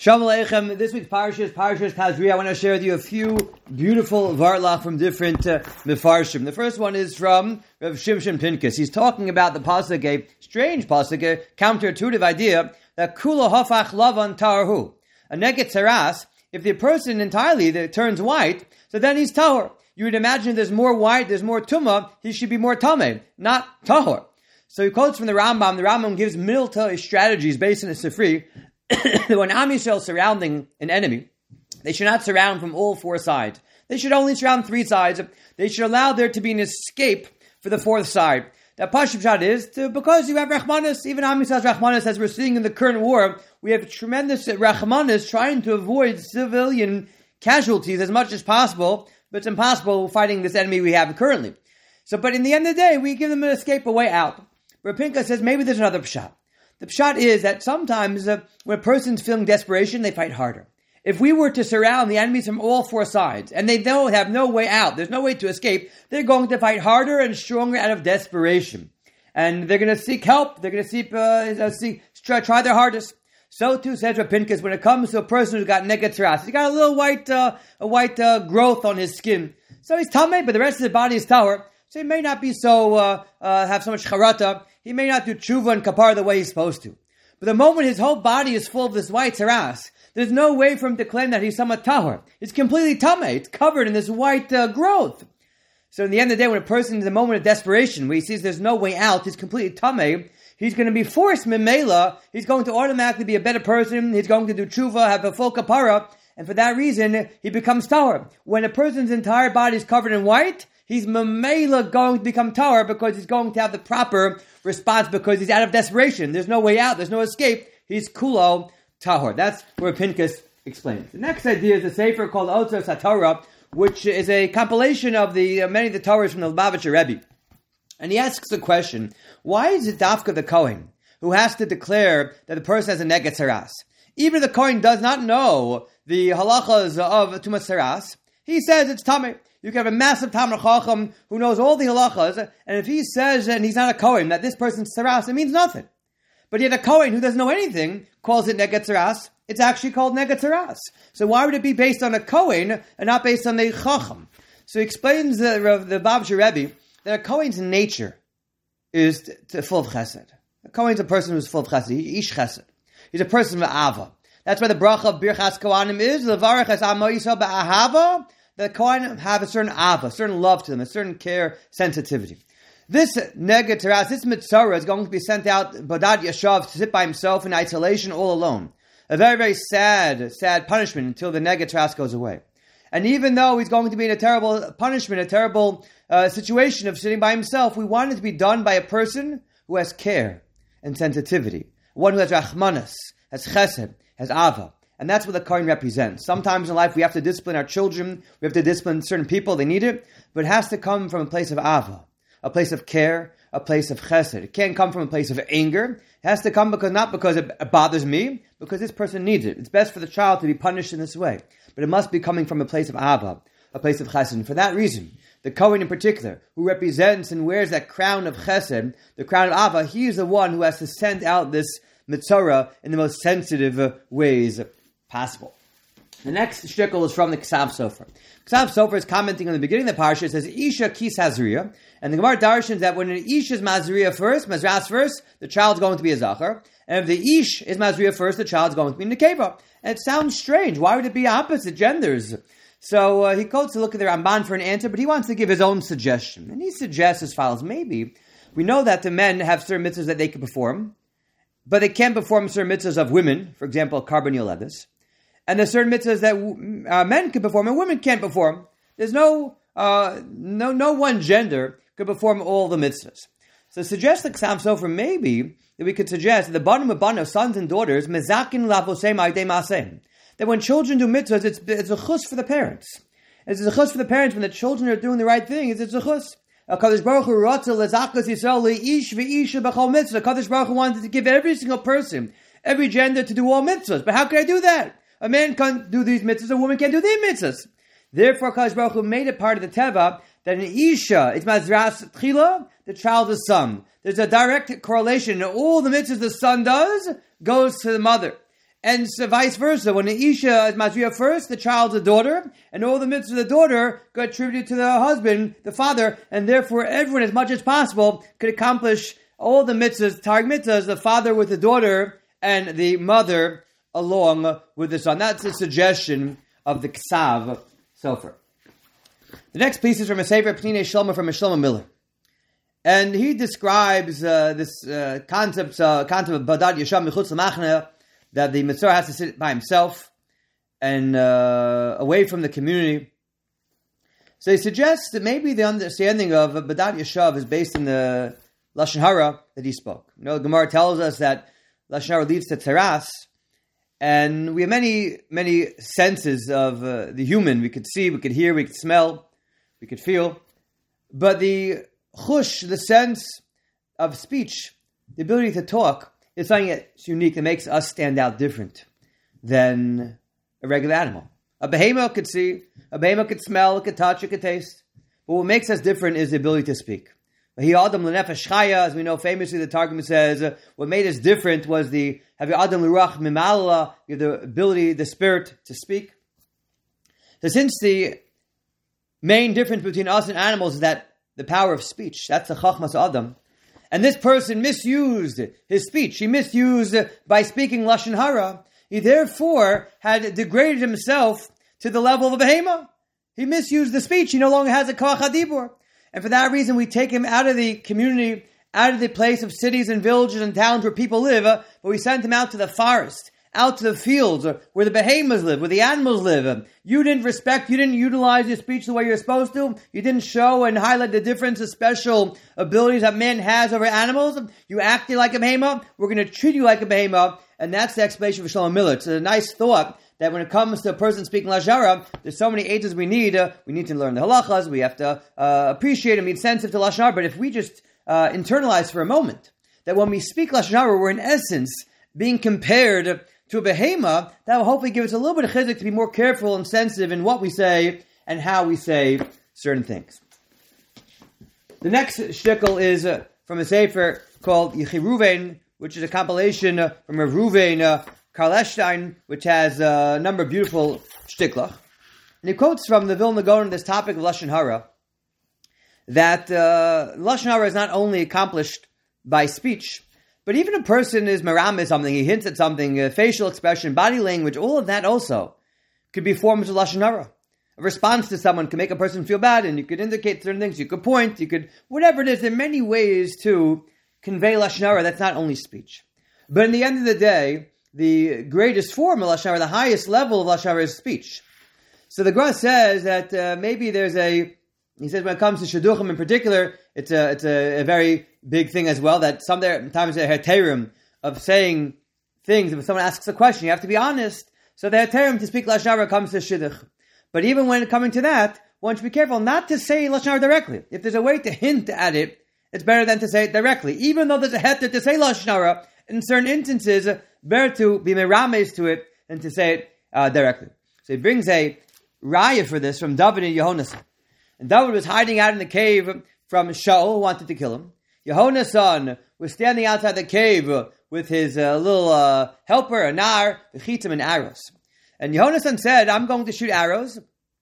Shalom Aleichem. This week's Parashah is Parashas Tazria. I want to share with you a few beautiful varlach from different mefarshim. The first one is from Rav Shimshon Pincus. He's talking about the pasuk, a strange pasuk, a counterintuitive idea that kula hafach lavan tarhu. A neged tzaras, if the person entirely that turns white, so then he's tahor. You would imagine there's more white, there's more tumah, he should be more tameh, not tahor. So he quotes from the Rambam. The Rambam gives military strategies based on the Sifri. When Am Yisrael surrounding an enemy, they should not surround from all four sides. They should only surround three sides. They should allow there to be an escape for the fourth side. The Pashut Pshat is because you have Rachmanis, even Am Yisrael's Rachmanis, as we're seeing in the current war, we have tremendous Rachmanis trying to avoid civilian casualties as much as possible, but it's impossible fighting this enemy we have currently. But in the end of the day, we give them an escape, a way out. Rapinka says maybe there's another Pshat. The pshat is that sometimes when a person's feeling desperation, they fight harder. If we were to surround the enemies from all four sides, and they don't have no way out, there's no way to escape, they're going to fight harder and stronger out of desperation. And they're going to seek help, they're going to try their hardest. So too says Rapinkas, when it comes to a person who's got neged tzaras, he's got a little white growth on his skin. So he's tameh, but the rest of his body is tahor. So he may not be have so much charata. He may not do tshuva and kapar the way he's supposed to. But the moment his whole body is full of this white tzaras, there's no way for him to claim that he's somewhat tahor. It's completely tameh. It's covered in this white growth. So in the end of the day, when a person in the moment of desperation, where he sees there's no way out, he's completely tameh, he's going to be forced mimela, he's going to automatically be a better person, he's going to do tshuva, have a full kapara, and for that reason, he becomes tahor. When a person's entire body is covered in white, he's mamela going to become tahor because he's going to have the proper response because he's out of desperation. There's no way out. There's no escape. He's kulo tahor. That's where Pincus explains. The next idea is a sefer called Otzar Satorah, which is a compilation of many of the Torahs from the Lubavitcher Rebbe. And he asks the question, why is it dafka the Kohen who has to declare that the person has a neged tzaras? Even if the Kohen does not know the halachas of tumas tzaras, he says it's tameh. You can have a massive Talmid Chacham who knows all the halachas, and if he says, and he's not a Kohen, that this person's tzaras, it means nothing. But yet a Kohen who doesn't know anything calls it neged tzaras. It's actually called neged tzaras. So why would it be based on a Kohen and not based on the Chacham? So he explains the Lubavitcher Rebbe that a Kohen's nature is full of chesed. A Kohen's a person who's full of chesed. He's ish chesed. He's a person of ava. That's why the bracha of Birchas Kohanim is levarach es amo Yisrael ba'ahava. The Kohanim have a certain ava, a certain love to them, a certain care, sensitivity. This neged tzaras, this mitzvah is going to be sent out, Badad Yashav, to sit by himself in isolation, all alone. A very, very sad punishment until the neged tzaras goes away. And even though he's going to be in a terrible punishment, a terrible situation of sitting by himself, we want it to be done by a person who has care and sensitivity. One who has rachmanas, has chesed, has ava. And that's what the Kohen represents. Sometimes in life we have to discipline our children, we have to discipline certain people, they need it, but it has to come from a place of ava, a place of care, a place of chesed. It can't come from a place of anger. It has to come not because it bothers me, because this person needs it. It's best for the child to be punished in this way. But it must be coming from a place of ava, a place of chesed. And for that reason, the Kohen in particular, who represents and wears that crown of chesed, the crown of ava, he is the one who has to send out this mitzvah in the most sensitive ways possible. The next shtickle is from the Ksav Sofer. Ksav Sofer is commenting on the beginning of the parsha. It says, Isha kis hazriya. And the Gemara darshans that when an Ish is mazriya first, mazras first, the child's going to be a zachar. And if the Ish is mazriya first, the child's going to be nekeva. And it sounds strange. Why would it be opposite genders? So he quotes to look at the Ramban for an answer, but he wants to give his own suggestion. And he suggests as follows. Maybe we know that the men have certain mitzvahs that they can perform, but they can't perform certain mitzvahs of women, for example, carbon levis. And there's certain mitzvahs that men can perform and women can't perform. There's no one gender could perform all the mitzvahs. So suggest the Ksav Sofer maybe that we could suggest that the bottom of bano, sons and daughters, mezakin lavosem aydei masem, that when children do mitzvahs, it's a chus for the parents. It's a chus for the parents when the children are doing the right thing. It's a chus. Kadosh Baruch Hu rotzel lezakas Yisrael leish veisha b'chol mitzvah. Kadosh Baruch Hu wanted to give every single person, every gender, to do all mitzvahs. But how can I do that? A man can't do these mitzvahs, a woman can't do these mitzvahs. Therefore, Kadosh Baruch Hu made it part of the teva that an isha, it's mazras tchila, the child is son. There's a direct correlation. All the mitzvahs the son does goes to the mother. And so vice versa. When the Isha is Mazriya first, the child's a daughter, and all the mitzvahs of the daughter got attributed to the husband, the father, and therefore everyone, as much as possible, could accomplish all the mitzvahs, targ mitzvahs, the father with the daughter, and the mother along with the son. That's a suggestion of the Ksav Sofer. The next piece is from a Sefer Pnei Shlomo from a Shlomo Miller. And he describes this concept of Badad Yasham Mechutz L'Machne, that the Mitzvah has to sit by himself and away from the community. So he suggests that maybe the understanding of Badad Yashav is based in the Lashon Hara that he spoke. You know, the Gemara tells us that Lashon Hara leads to Tzeras, and we have many, many senses of the human. We could see, we could hear, we could smell, we could feel. But the chush, the sense of speech, the ability to talk, is something that's unique, that makes us stand out different than a regular animal. A behemoth could see, a behemoth could smell, it could touch, it could taste. But what makes us different is the ability to speak. As we know, famously the Targum says, what made us different was the Adam L'Ruach Mimala, the ability, the spirit to speak. So since the main difference between us and animals is that the power of speech, that's the Chachmas Adam, and this person misused his speech, he misused by speaking Lashon Hara, he therefore had degraded himself to the level of a behemoth. He misused the speech, he no longer has a Koach HaDibur. And for that reason, we take him out of the community, out of the place of cities and villages and towns where people live, but we send him out to the forest, out to the fields, where the behemoths live, where the animals live. You didn't respect, you didn't utilize your speech the way you're supposed to. You didn't show and highlight the difference, the special abilities that man has over animals. You acted like a behemoth. We're going to treat you like a behemoth. And that's the explanation for Shlomo Miller. It's a nice thought that when it comes to a person speaking Lashon Hara, there's so many aids we need. We need to learn the halachas. We have to appreciate and be sensitive to Lashon Hara. But if we just internalize for a moment that when we speak Lashon Hara, we're in essence being compared to a behemoth, that will hopefully give us a little bit of chizuk to be more careful and sensitive in what we say and how we say certain things. The next shtickle is from a sefer called Yechi Ruvain, which is a compilation from Rav Ruvain Karlestein, which has a number of beautiful shtiklach. And he quotes from the Vilna Gaon on this topic of Lashon Hara, that Lashon Hara is not only accomplished by speech, but even a person is meramis something, he hints at something, facial expression, body language, all of that also could be forms of Lashon Hara. A response to someone can make a person feel bad, and you could indicate certain things, you could point, you could, whatever it is, there are many ways to convey Lashon Hara, that's not only speech. But in the end of the day, the greatest form of Lashon Hara, the highest level of Lashon Hara is speech. So the Gra says that maybe there's he says when it comes to Shidduchim in particular, it's a very big thing as well, that sometimes a heterim of saying things, if someone asks a question, you have to be honest. So the heterim to speak Lashon Hara comes to Shidduch. But even when coming to that, one should be careful not to say Lashon Hara directly. If there's a way to hint at it, it's better than to say it directly. Even though there's a heter to say Lashon Hara, in certain instances, better to be merames to it than to say it directly. So he brings a raya for this from David and Yehonasan. And David was hiding out in the cave from Shaul, who wanted to kill him. Yehonasan was standing outside the cave with his little helper, a nar, the chitim and arrows. And Yehonasan said, I'm going to shoot arrows.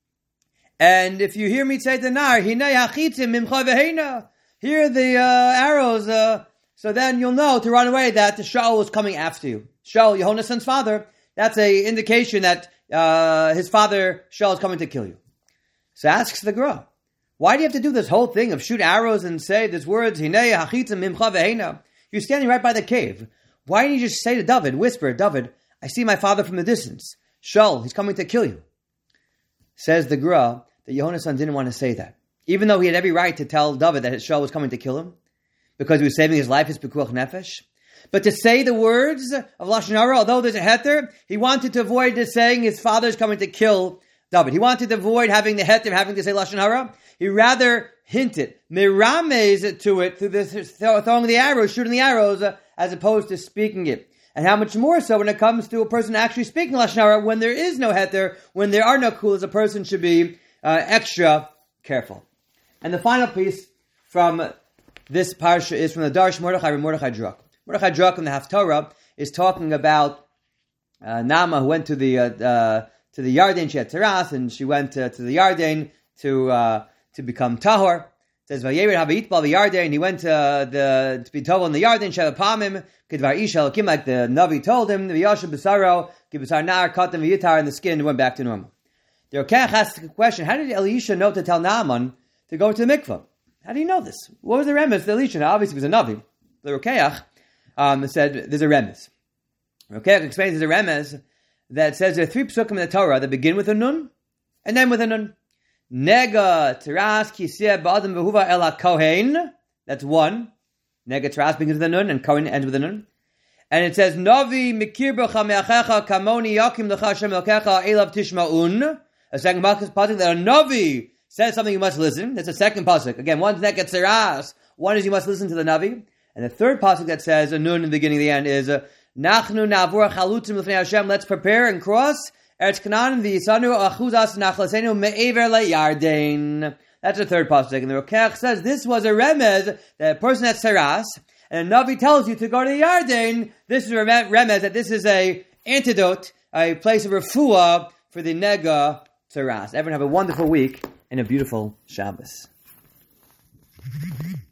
And if you hear me say the nar, hinei hachitim mimcha v'heina, hear the arrows, so then you'll know to run away that the Shaul was coming after you. Shaul, Yehonasan's father, that's an indication that his father, Shaul, is coming to kill you. So asks the Gra, why do you have to do this whole thing of shoot arrows and say these words, Hinei hachitim mimcha v'heina? You're standing right by the cave. Why didn't you just say to David, whisper, David, I see my father from the distance. Shaul, he's coming to kill you. Says the Gra that Yehonasan didn't want to say that. Even though he had every right to tell David that Shaul was coming to kill him, because he was saving his life, his pekuach nefesh. But to say the words of Lashon Hara, although there's a heter, he wanted to avoid just saying his father is coming to kill David. He wanted to avoid having the heter, having to say Lashon Hara. He rather hinted, mirames to it through this throwing the arrows, shooting the arrows, as opposed to speaking it. And how much more so when it comes to a person actually speaking Lashon Hara, when there is no heter, when there are no kulas, a person should be extra careful. And the final piece from this parsha is from the Darsh Mordechai Druk. Mordechai Druk in the Haftarah is talking about Nama, who went to the Yarden. She had Taras, and she went to the Yarden to become Tahor. It says Vayered Havitbal the Yarden. He went to be told in the Yarden. Shalapamim Kedvar Ish Elokim, like the Navi told him. The V'yashem Besaro Gibasar Nar cut them V'yitar, and the skin went back to normal. The Rokeach asked the question: how did Elisha know to tell Naaman to go to the mikvah? How do you know this? What was the remes? The Elisha, now obviously, was a Navi. The Rokeach said there's a remes. Rokeach explains there's a remes that says there are 3 psukim in the Torah that begin with a nun and then with a nun. Nega teras kiseh ba'adam v'huva ela kohen. That's 1. Nega teras begins with a nun and kohen ends with a nun. And it says Navi mikir b'cha me'achecha kamoni yakim l'cha Hashem elkecha elav tishma'un. A second pasuk that a Navi says something you must listen. That's a second pasuk. Again, one's nega teras. One is you must listen to the Navi. And the third pasuk that says a nun in the beginning and the end is Nachnu navur chalutzim l'fnei Hashem. Let's prepare and cross Eretz Canaan v'yisanu achuzas nachlasenu me'ever le'yarden. That's the third pasuk. And the Rokeach says this was a remez that a person has teras, and a Navi tells you to go to the Yarden. This is a remez that this is a antidote, a place of refuah for the nega teras. Everyone have a wonderful week and a beautiful Shabbos.